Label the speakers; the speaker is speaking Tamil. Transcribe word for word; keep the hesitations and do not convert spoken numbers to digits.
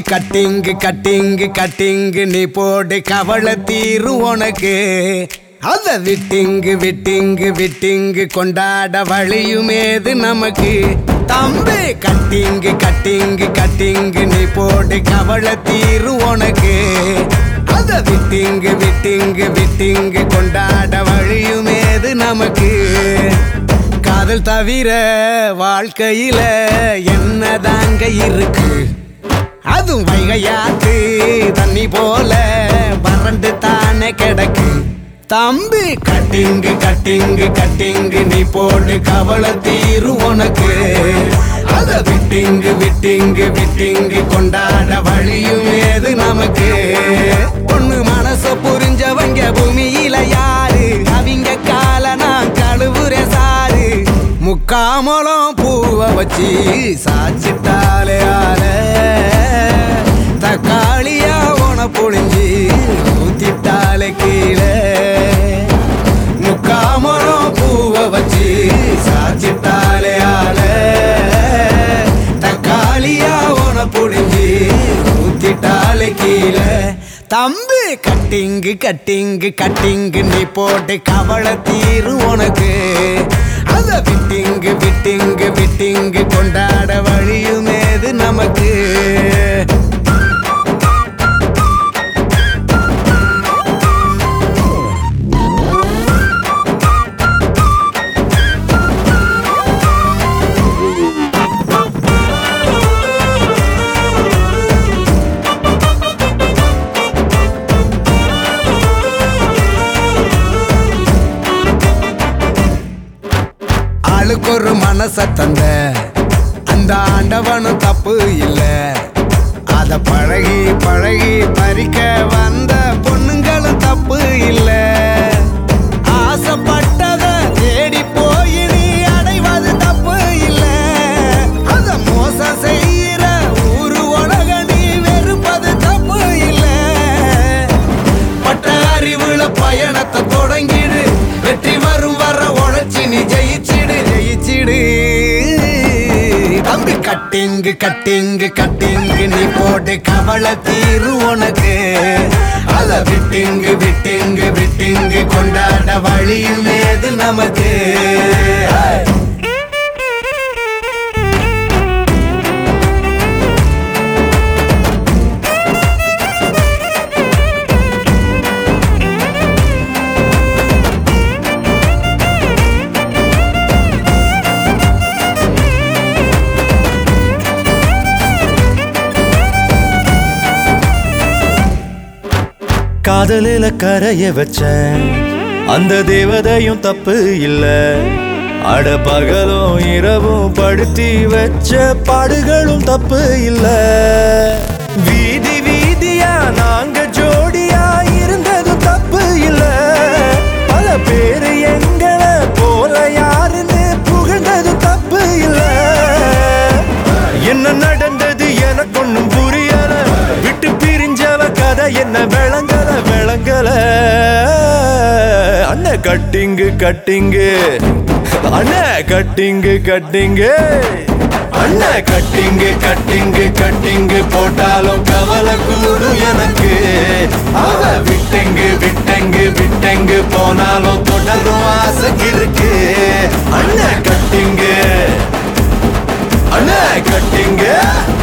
Speaker 1: கட்டிங்கு கட்டிங்கு கட்டிங்கு நீ போடு கவலை தீரும் உனக்கு. அத விட்டிங்கு விட்டிங்கு விட்டிங்கு கொண்டாட வழியுமேது நமக்கு. தம்பி கட்டிங்கு கட்டிங்கு கட்டிங்கு நீ போடு கவலை தீரும் உனக்கு. அத விட்டிங்கு விட்டிங்கு விட்டிங்கு கொண்டாட வழியுமேது நமக்கு. காதல் தவிர வாழ்க்கையில என்னதாங்க இருக்கு? அதுவும் வைகையாத்து தண்ணி போல வறண்டு தானே கிடக்கு. தம்பி கட்டிங்கு கட்டிங்கு கட்டிங்கு நீ போடு கவலை தீரும் உனக்கு. அத விட்டிங்கு விட்டிங்கு விட்டிங்கு கொண்டாட வழியும் ஏது நமக்கு. பொண்ணு மனச புரிஞ்சவங்க பூமியில யாரு? அவங்க கால நான் கழுவுற சாரு. முக்காமலம் பூவை வச்சு சாச்சிட்டாலே ஆல தக்காளியா உன பொழிஞ்சி ஊத்திட்டாலே கீழே. முக்காமலம் பூவை வச்சு சாச்சிட்டாலே ஆல தக்காளியா உன பொழிஞ்சி ஊத்திட்டாலே கீழே. தம்பி கட்டிங்கு கட்டிங்கு கட்டிங்கு நீ போட்டு கவலை தீரும் உனக்கு. அத விட்டிங்கு விட்டிங்கு விட்டிங்கு கொண்டாட வழியுமேது நமக்கு. ஒரு மனச தந்த அந்த ஆண்டவனும் தப்பு இல்ல. அத பழகி பழகி பறிக்க வந்த பொண்ணுங்களும் தப்பு இல்ல. ஆசைப்பட்டத தேடி போய் நீ அடைவது தப்பு இல்ல. அத மோசம் செய்யற ஊரு உலக நீ வெறுப்பது தப்பு இல்ல. பட்ட அறிவுல பயணத்தை தொடங்கிடு. வெற்றி வரும் வர உழைச்சி நீ ஜெயிச்சிடு ஜெயிச்சிடு. தம்பி கட்டிங்கு கட்டிங்கு கட்டிங்கு நீ போட்டு கவலை தீரும் உனக்கு. அத விட்டிங்கு விட்டிங்கு விட்டிங்கு கொண்டாட வழியும் ஏது நமக்கு.
Speaker 2: காதலில கரைய வச்ச அந்த தேவதையும் தப்பு இல்ல. அட பகலும் இரவும் படுத்தி வச்ச பாடுகளும் தப்பு இல்ல. வீதி வீதியா நாங்க ஜோடியா இருந்ததும் தப்பு இல்ல. பல பேரு எங்களை போல யாருன்னு புகழ்ந்ததும் தப்பு இல்ல. என்ன நடந்தது எனக்கு ஒண்ணும் புரியல. விட்டு பிரிஞ்சவ கதை என்ன விளங்கல விளங்கல. அண்ணா கட்டிங்கு கட்டிங்கு அண்ணா கட்டிங்கு கட்டிங்கு அண்ணா கட்டிங்கு கட்டிங்கு கட்டிங்கு போட்டாலும் கவலை கூடும் எனக்கு. அவ விட்டெங்கு விட்டெங்கு விட்டெங்கு போனாலும் தொடரும் ஆசை இருக்கு. அண்ணா கட்டிங்கு அண்ணா கட்டிங்கு